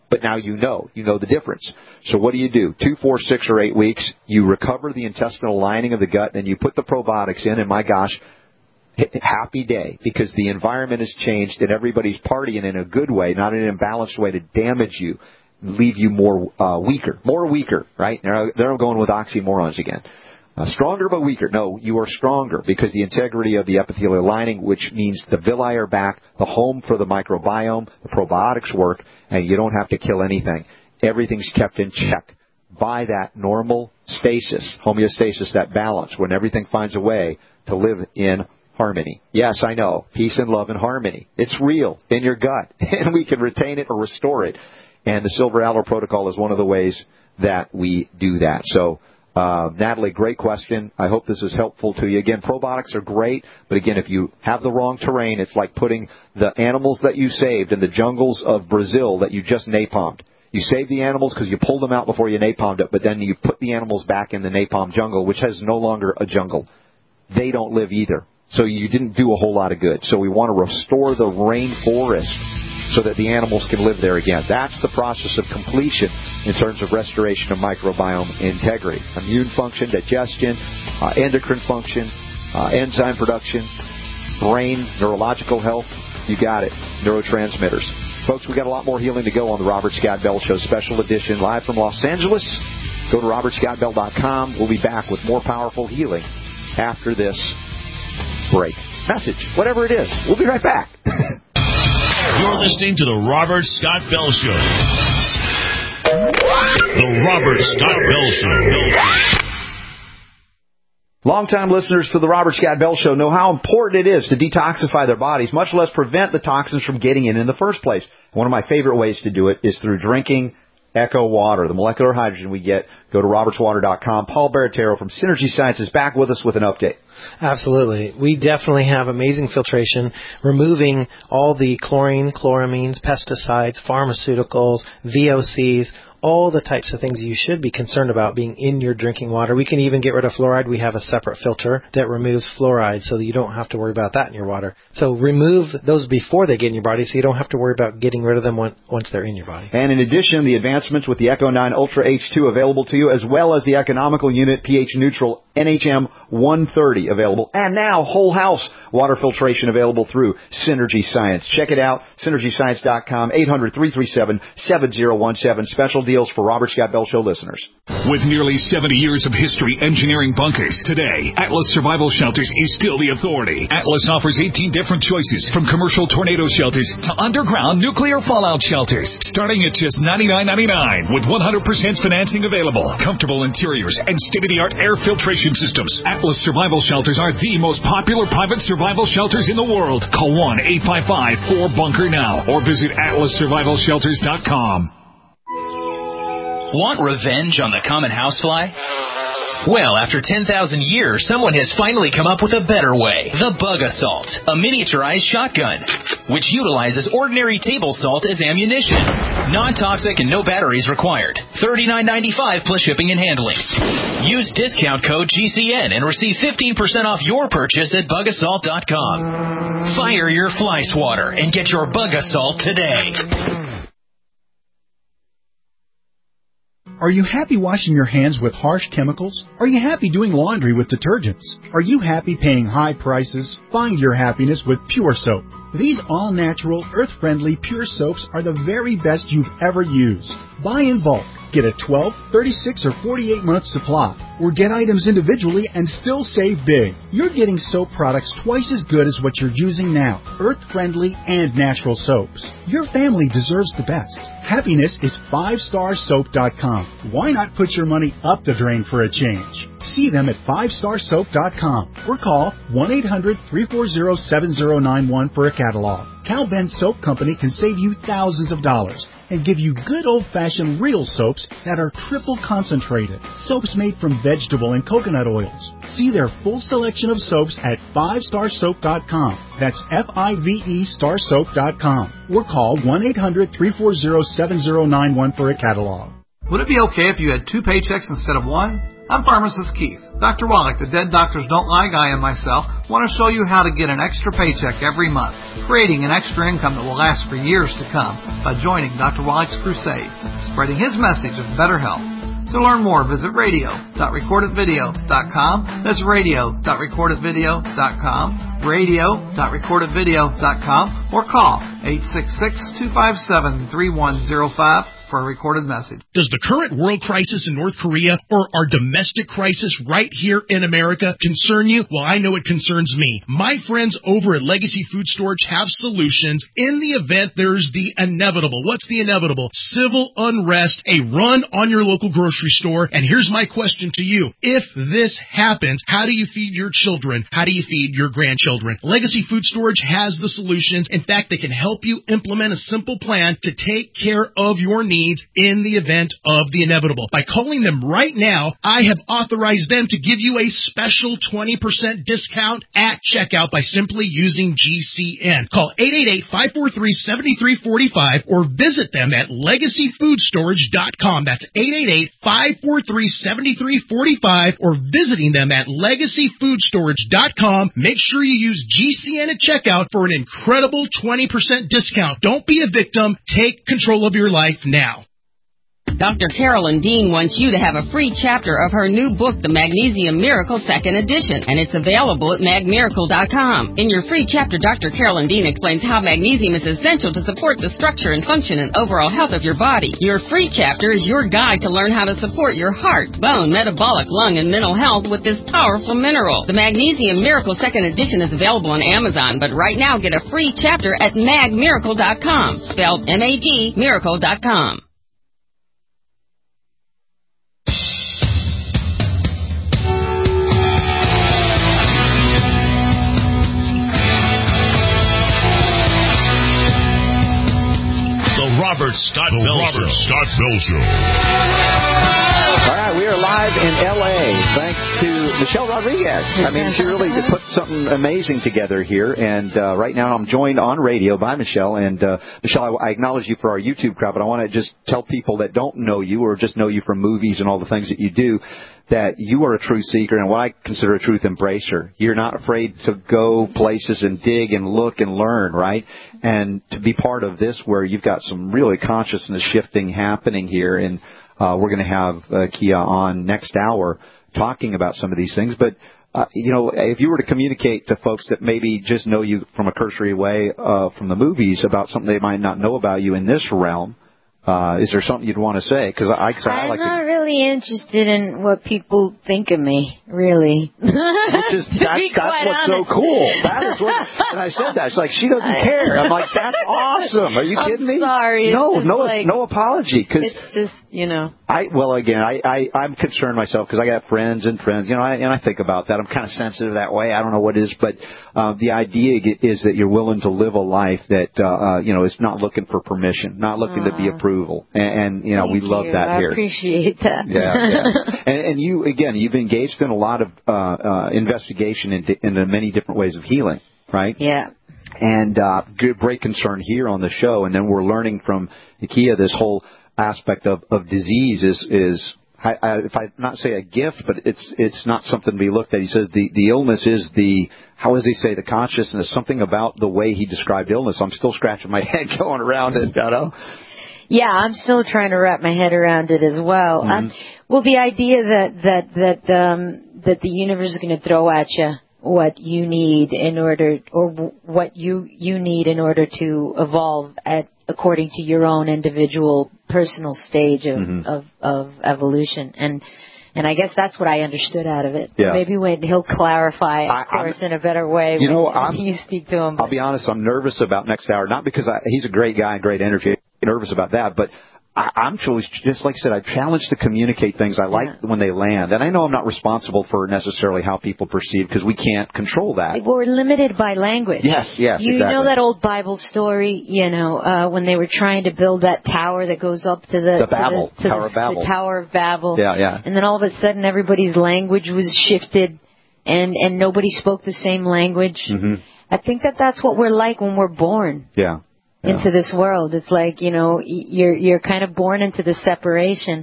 But now you know the difference. So what do? 2, 4, 6, or 8 weeks, you recover the intestinal lining of the gut, and you put the probiotics in, and my gosh, happy day, because the environment has changed and everybody's partying in a good way, not in an imbalanced way to damage you, leave you more weaker, right? They're going with oxymorons again. Stronger but weaker. No, you are stronger because the integrity of the epithelial lining, which means the villi are back, the home for the microbiome, the probiotics work, and you don't have to kill anything. Everything's kept in check by that normal stasis, homeostasis, that balance, when everything finds a way to live in harmony. Yes, I know. Peace and love and harmony. It's real in your gut, and we can retain it or restore it. And the Silver Aloe Protocol is one of the ways that we do that. So, Natalie, great question. I hope this is helpful to you. Again, probiotics are great, but again, if you have the wrong terrain, it's like putting the animals that you saved in the jungles of Brazil that you just napalmed. You saved the animals because you pulled them out before you napalmed it, but then you put the animals back in the napalm jungle, which has no longer a jungle. They don't live either. So you didn't do a whole lot of good. So we want to restore the rainforest so that the animals can live there again. That's the process of completion in terms of restoration of microbiome integrity. Immune function, digestion, endocrine function, enzyme production, brain, neurological health. You got it. Neurotransmitters. Folks, we got a lot more healing to go on the Robert Scott Bell Show special edition live from Los Angeles. Go to robertscottbell.com. We'll be back with more powerful healing after this break. Message, whatever it is. We'll be right back. You're listening to the Robert Scott Bell Show. The Robert Scott Bell Show. Longtime listeners to the Robert Scott Bell Show know how important it is to detoxify their bodies, much less prevent the toxins from getting in the first place. One of my favorite ways to do it is through drinking Echo Water, the molecular hydrogen we get. Go to robertswater.com. Paul Baratero from Synergy Science is back with us with an update. Absolutely. We definitely have amazing filtration, removing all the chlorine, chloramines, pesticides, pharmaceuticals, VOCs, all the types of things you should be concerned about being in your drinking water. We can even get rid of fluoride. We have a separate filter that removes fluoride so that you don't have to worry about that in your water. So remove those before they get in your body so you don't have to worry about getting rid of them once they're in your body. And in addition, the advancements with the Echo 9 Ultra H2 available to you, as well as the economical unit pH neutral NHM 130 available. And now whole house water filtration available through Synergy Science. Check it out, synergyscience.com, 800-337-7017. Special deals for Robert Scott Bell Show listeners. With nearly 70 years of history engineering bunkers, today, Atlas Survival Shelters is still the authority. Atlas offers 18 different choices, from commercial tornado shelters to underground nuclear fallout shelters, starting at just $99.99 with 100% financing available, comfortable interiors, and state-of-the-art air filtration systems. Atlas Survival Shelters are the most popular private survival shelters in the world. Call 1-855-4BUNKER now or visit atlassurvivalshelters.com. Want revenge on the common housefly? Well, after 10,000 years, someone has finally come up with a better way. The Bug Assault, a miniaturized shotgun, which utilizes ordinary table salt as ammunition. Non-toxic and no batteries required. $39.95 plus shipping and handling. Use discount code GCN and receive 15% off your purchase at bugassault.com. Fire your fly swatter and get your Bug Assault today. Are you happy washing your hands with harsh chemicals? Are you happy doing laundry with detergents? Are you happy paying high prices? Find your happiness with Pure Soap. These all-natural, earth-friendly Pure Soaps are the very best you've ever used. Buy in bulk. Get a 12, 36, or 48-month supply. Or get items individually and still save big. You're getting soap products twice as good as what you're using now. Earth-friendly and natural soaps. Your family deserves the best. Happiness is 5starsoap.com. Why not put your money up the drain for a change? See them at 5starsoap.com or call 1-800-340-7091 for a catalog. Cal Ben Soap Company can save you thousands of dollars and give you good old-fashioned real soaps that are triple concentrated. Soaps made from vegetable and coconut oils. See their full selection of soaps at 5starsoap.com. That's F-I-V-E starsoap.com. Or call 1-800-340-7091 for a catalog. Would it be okay if you had two paychecks instead of one? I'm Pharmacist Keith. Dr. Wallach, the Dead Doctors Don't Lie guy, and myself want to show you how to get an extra paycheck every month, creating an extra income that will last for years to come by joining Dr. Wallach's crusade, spreading his message of better health. To learn more, visit radio.recordedvideo.com. That's radio.recordedvideo.com, radio.recordedvideo.com, or call 866-257-3105 for a recorded message. Does the current world crisis in North Korea or our domestic crisis right here in America concern you? Well, I know it concerns me. My friends over at Legacy Food Storage have solutions in the event there's the inevitable. What's the inevitable? Civil unrest, a run on your local grocery store. And here's my question to you. If this happens, how do you feed your children? How do you feed your grandchildren? Legacy Food Storage has the solutions. In fact, they can help you implement a simple plan to take care of your needs in the event of the inevitable. By calling them right now, I have authorized them to give you a special 20% discount at checkout by simply using GCN. Call 888-543-7345 or visit them at legacyfoodstorage.com. That's 888-543-7345 or visiting them at legacyfoodstorage.com. Make sure you use GCN at checkout for an incredible 20% discount. Don't be a victim. Take control of your life now. Dr. Carolyn Dean wants you to have a free chapter of her new book, The Magnesium Miracle 2nd Edition, and it's available at magmiracle.com. In your free chapter, Dr. Carolyn Dean explains how magnesium is essential to support the structure and function and overall health of your body. Your free chapter is your guide to learn how to support your heart, bone, metabolic, lung, and mental health with this powerful mineral. The Magnesium Miracle 2nd Edition is available on Amazon, but right now get a free chapter at magmiracle.com, spelled M-A-G, miracle.com. Robert Scott Bell Show. All right, we are live in L.A. thanks to Michelle Rodriguez. I mean, she really put something amazing together here. And right now I'm joined on radio by Michelle. And Michelle, I acknowledge you for our YouTube crowd, but I want to just tell people that don't know you or just know you from movies and all the things that you do, that you are a truth seeker and what I consider a truth embracer. You're not afraid to go places and dig and look and learn, right? And to be part of this where you've got some really consciousness shifting happening here. And we're going to have Kia on next hour talking about some of these things. But, you know, if you were to communicate to folks that maybe just know you from a cursory way from the movies about something they might not know about you in this realm, is there something you'd want to say? Because I'm like not really interested in what people think of me, really. That's what's so cool. That is what. And I said that. It's like she doesn't care. I'm like, that's awesome. Are you kidding me? Sorry. No apology. Cause it's just, you know. I'm concerned myself because I got friends, you know, and I think about that. I'm kind of sensitive that way. I don't know what it is, but the idea is that you're willing to live a life that you know, is not looking for permission, not looking to be approved. And you know, we love that here. I appreciate that. Yeah. And you, again, you've engaged in a lot of investigation into many different ways of healing, right? Yeah. And great concern here on the show. And then we're learning from Kia this whole aspect of disease is if I not say a gift, but it's not something to be looked at. He says the illness is how does he say, the consciousness, something about the way he described illness. I'm still scratching my head going around it, you know? Yeah, I'm still trying to wrap my head around it as well. Mm-hmm. Well, the idea that the universe is going to throw at you what you need in order, or what you need in order to evolve according to your own individual personal stage of evolution. And I guess that's what I understood out of it. Yeah. Maybe when he'll clarify, of course, in a better way when you speak to him. I'll be honest, I'm nervous about next hour, not because he's a great guy, great energy, nervous about that, but I'm just like I said, I challenge to communicate things I like when they land. And I know I'm not responsible for necessarily how people perceive, because we can't control that. We're limited by language. Yes, You exactly. know that old Bible story, you know, when they were trying to build that tower that goes up to the Tower of Babel. The Tower of Babel. Yeah. And then all of a sudden everybody's language was shifted and nobody spoke the same language. Mm-hmm. I think that's what we're like when we're born. Yeah. Into this world. It's like, you know, you're kind of born into the separation,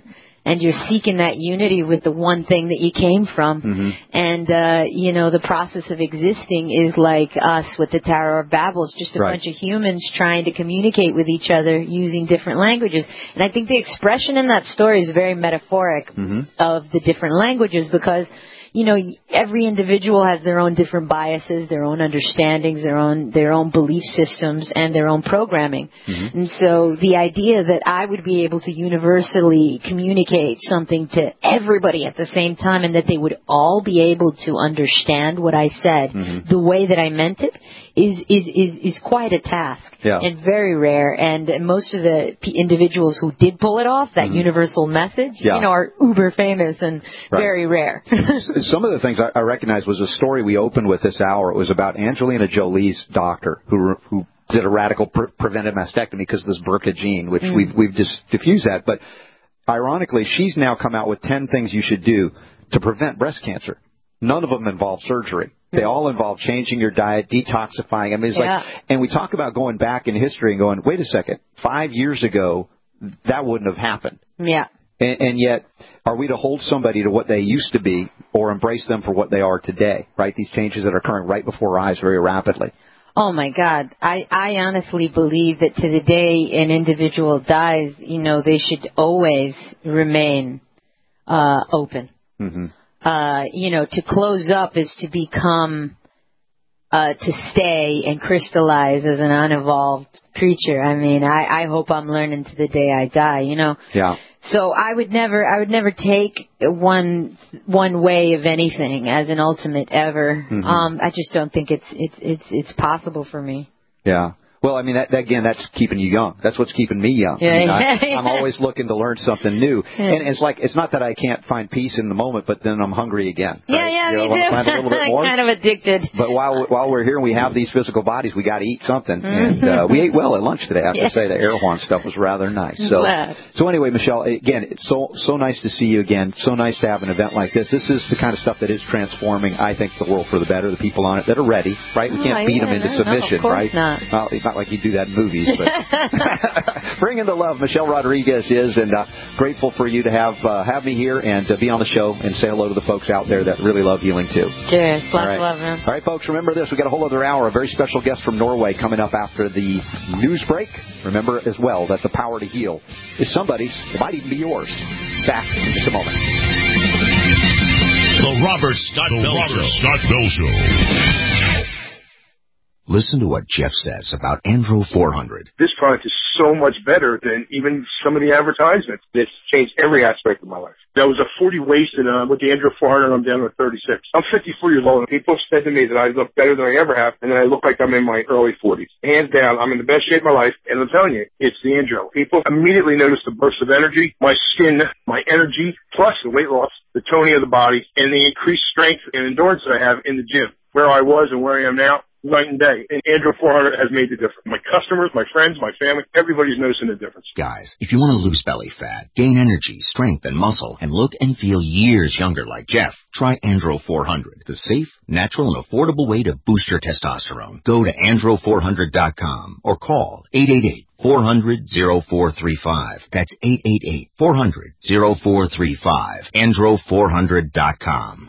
and you're seeking that unity with the one thing that you came from. Mm-hmm. And, the process of existing is like us with the Tower of Babel. It's just a bunch of humans trying to communicate with each other using different languages. And I think the expression in that story is very metaphoric of the different languages, because every individual has their own different biases, their own understandings, their own belief systems, and their own programming. Mm-hmm. And so the idea that I would be able to universally communicate something to everybody at the same time, and that they would all be able to understand what I said the way that I meant it, is quite a task and very rare. And most of the individuals who did pull it off, that universal message, are uber famous and very rare. Some of the things I recognized was a story we opened with this hour. It was about Angelina Jolie's doctor who did a radical preventive mastectomy because of this BRCA gene, which we've just diffused that. But ironically, she's now come out with 10 things you should do to prevent breast cancer. None of them involve surgery. They all involve changing your diet, detoxifying. I mean, it's like, and we talk about going back in history and going, wait a second, 5 years ago, that wouldn't have happened. Yeah. And yet, are we to hold somebody to what they used to be or embrace them for what they are today, right? These changes that are occurring right before our eyes very rapidly. Oh, my God. I honestly believe that to the day an individual dies, they should always remain open. Mm-hmm. To close up is to become, to stay and crystallize as an unevolved creature. I mean, I hope I'm learning to the day I die, Yeah. So I would never take one way of anything as an ultimate ever. Mm-hmm. I just don't think it's possible for me. Yeah. Well, I mean, that's keeping you young. That's what's keeping me young. Yeah. I mean, I'm always looking to learn something new. And it's not that I can't find peace in the moment, but then I'm hungry again. Right? Yeah, me too. Find a little bit more. Kind of addicted. But while we're here and we have these physical bodies, we got to eat something. And we ate well at lunch today. I have to say the Erewhon stuff was rather nice. So anyway, Michelle, again, it's so nice to see you again. So nice to have an event like this. This is the kind of stuff that is transforming, I think, the world for the better. The people on it that are ready, right? We can't beat them into submission, right? Not. Well, it's not like you do that in movies, but bring in the love. Michelle Rodriguez is, and grateful for you to have me here and be on the show and say hello to the folks out there that really love healing too. Cheers. Lots of love, man. All right, folks, remember this. We got a whole other hour. A very special guest from Norway coming up after the news break. Remember as well that the power to heal is somebody's. It might even be yours. Back in just a moment. The Robert Scott Bell Show. Listen to what Jeff says about Andro 400. This product is so much better than even some of the advertisements. It's changed every aspect of my life. That was a 40 waist, and with the Andro 400, I'm down to 36. I'm 54 years old, and people have said to me that I look better than I ever have, and that I look like I'm in my early 40s. Hands down, I'm in the best shape of my life, and I'm telling you, it's the Andro. People immediately notice the burst of energy, my skin, my energy, plus the weight loss, the toning of the body, and the increased strength and endurance that I have in the gym. Where I was and where I am now, night and day. And Andro 400 has made the difference. My customers, my friends, my family, everybody's noticing the difference. Guys, if you want to lose belly fat, gain energy, strength, and muscle, and look and feel years younger like Jeff, try Andro 400, the safe, natural, and affordable way to boost your testosterone. Go to andro400.com or call 888-400-0435. That's 888-400-0435. andro400.com.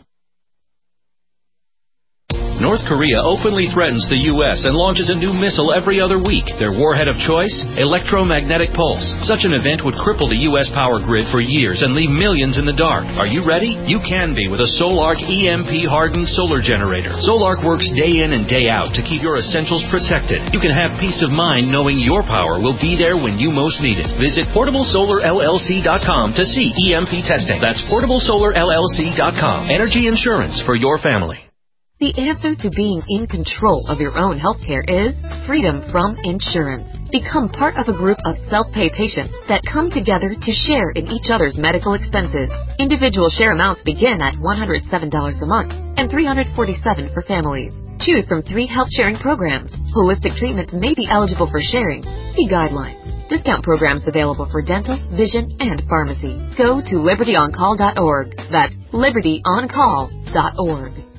North Korea openly threatens the U.S. and launches a new missile every other week. Their warhead of choice? Electromagnetic pulse. Such an event would cripple the U.S. power grid for years and leave millions in the dark. Are you ready? You can be with a Solark EMP-hardened solar generator. Solark works day in and day out to keep your essentials protected. You can have peace of mind knowing your power will be there when you most need it. Visit PortableSolarLLC.com to see EMP testing. That's PortableSolarLLC.com. Energy insurance for your family. The answer to being in control of your own healthcare is freedom from insurance. Become part of a group of self-pay patients that come together to share in each other's medical expenses. Individual share amounts begin at $107 a month and $347 for families. Choose from 3 health-sharing programs. Holistic treatments may be eligible for sharing. See guidelines. Discount programs available for dental, vision, and pharmacy. Go to libertyoncall.org. That's libertyoncall.org.